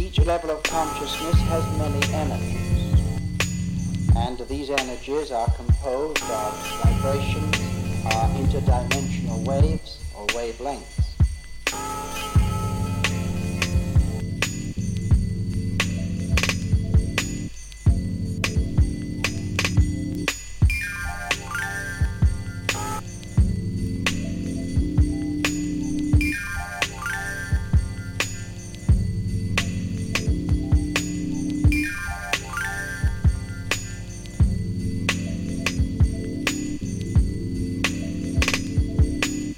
Each level of consciousness has many energies, and these energies are composed of vibrations, interdimensional waves or wavelengths.